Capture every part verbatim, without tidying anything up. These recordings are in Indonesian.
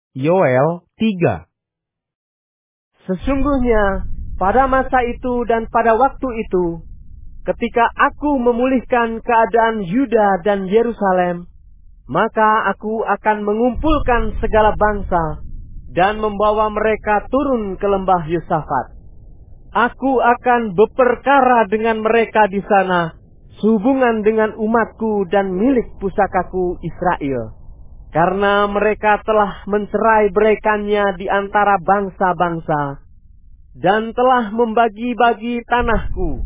Yoel tiga. Sesungguhnya pada masa itu dan pada waktu itu, ketika aku memulihkan keadaan Yuda dan Yerusalem, maka aku akan mengumpulkan segala bangsa dan membawa mereka turun ke lembah Yosafat. Aku akan berperkara dengan mereka di sana sehubungan dengan umatku dan milik pusakaku Israel, karena mereka telah mencerai-beraikannya di antara bangsa-bangsa dan telah membagi-bagi tanahku.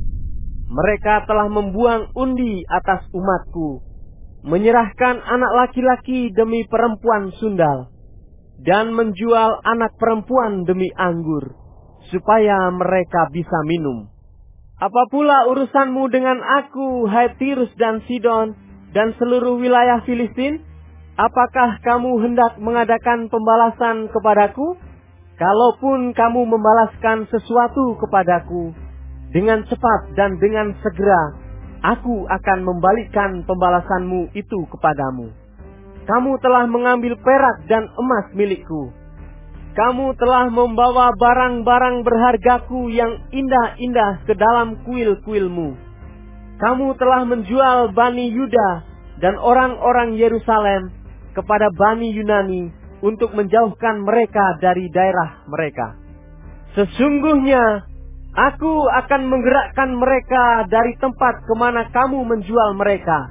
Mereka telah membuang undi atas umatku, menyerahkan anak laki-laki demi perempuan sundal, dan menjual anak perempuan demi anggur, supaya mereka bisa minum. Apa pula urusanmu dengan aku, hai Tirus dan Sidon, dan seluruh wilayah Filistin? Apakah kamu hendak mengadakan pembalasan kepadaku? Kalaupun kamu membalaskan sesuatu kepadaku dengan cepat dan dengan segera, aku akan membalikkan pembalasanmu itu kepadamu. Kamu telah mengambil perak dan emas milikku. Kamu telah membawa barang-barang berhargaku yang indah-indah ke dalam kuil-kuilmu. Kamu telah menjual Bani Yuda dan orang-orang Yerusalem kepada Bani Yunani untuk menjauhkan mereka dari daerah mereka. Sesungguhnya aku akan menggerakkan mereka dari tempat kemana kamu menjual mereka.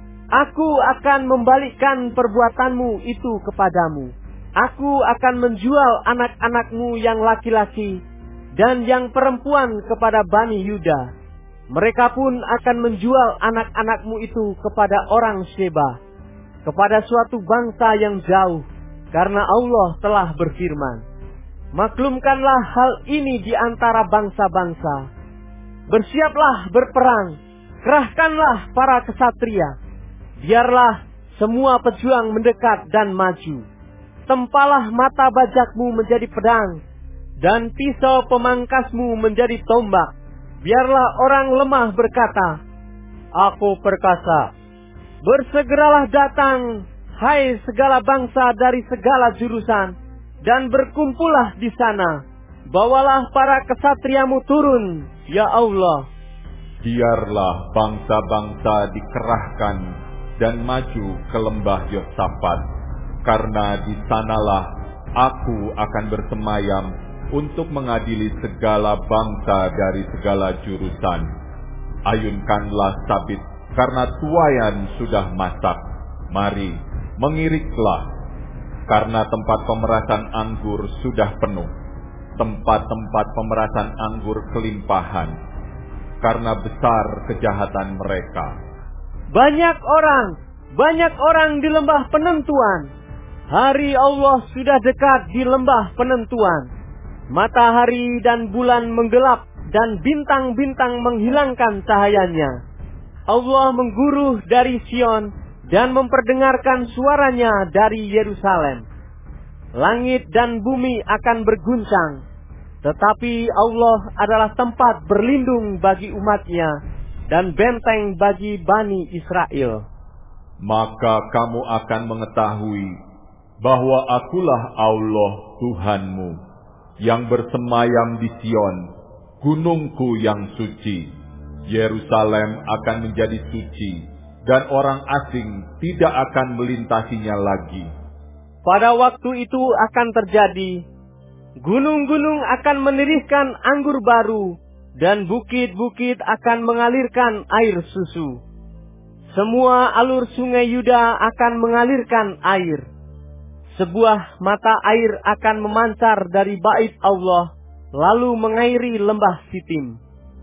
Aku akan membalikkan perbuatanmu itu kepadamu. Aku akan menjual anak-anakmu yang laki-laki dan yang perempuan kepada Bani Yuda. Mereka pun akan menjual anak-anakmu itu kepada orang Sheba, kepada suatu bangsa yang jauh, karena Allah telah berfirman. Maklumkanlah hal ini di antara bangsa-bangsa. Bersiaplah berperang, kerahkanlah para kesatria. Biarlah semua pejuang mendekat dan maju. Tempalah mata bajakmu menjadi pedang, dan pisau pemangkasmu menjadi tombak. Biarlah orang lemah berkata, aku perkasa. Bersegeralah datang, hai segala bangsa dari segala jurusan, dan berkumpullah di sana. Bawalah para kesatriamu turun, ya Allah. Biarlah bangsa-bangsa dikerahkan dan maju ke lembah Yosafat, karena di sanalah aku akan bersemayam untuk mengadili segala bangsa dari segala jurusan. Ayunkanlah sabit, karena tuayan sudah masak. Mari, mengiriklah, karena tempat pemerasan anggur sudah penuh, tempat-tempat pemerasan anggur kelimpahan, karena besar kejahatan mereka. Banyak orang, banyak orang di lembah penentuan. Hari Allah sudah dekat di lembah penentuan. Matahari dan bulan menggelap dan bintang-bintang menghilangkan cahayanya. Allah mengguruh dari Sion dan memperdengarkan suaranya dari Yerusalem. Langit dan bumi akan berguncang, tetapi Allah adalah tempat berlindung bagi umatnya dan benteng bagi Bani Israel. Maka kamu akan mengetahui bahwa akulah Allah Tuhanmu, yang bersemayam di Sion, gunungku yang suci. Yerusalem akan menjadi suci, dan orang asing tidak akan melintasinya lagi. Pada waktu itu akan terjadi, gunung-gunung akan menirihkan anggur baru, dan bukit-bukit akan mengalirkan air susu. Semua alur sungai Yuda akan mengalirkan air. Sebuah mata air akan memancar dari bait Allah, lalu mengairi lembah Sitim.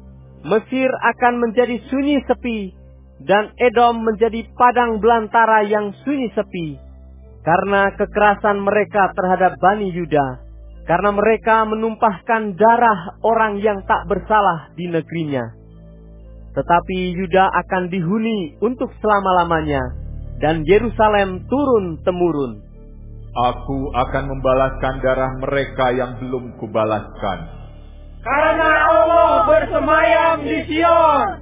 Mesir akan menjadi sunyi sepi, dan Edom menjadi padang belantara yang sunyi sepi, karena kekerasan mereka terhadap Bani Yuda, karena mereka menumpahkan darah orang yang tak bersalah di negerinya. Tetapi Yuda akan dihuni untuk selama-lamanya, dan Yerusalem turun-temurun. Aku akan membalaskan darah mereka yang belum kubalaskan. Karena Allah bersemayam di Sion.